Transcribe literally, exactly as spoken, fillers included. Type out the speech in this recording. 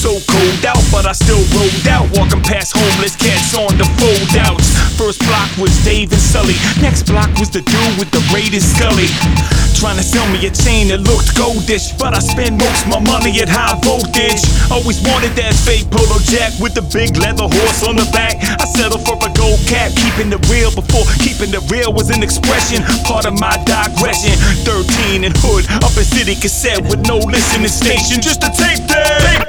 so cold out, but I still rolled out, walking past homeless cats on the fold-outs. First block was Dave and Sully, next block was the dude with the braided Scully. Trying to sell me a chain that looked goldish, but I spend most of my money at high voltage. Always wanted that fake polo jack with the big leather horse on the back. I settled for a gold cap, keeping it real before keeping it real was an expression, part of my digression. Thirteen and hood, up in city cassette with no listening station, just a tape deck.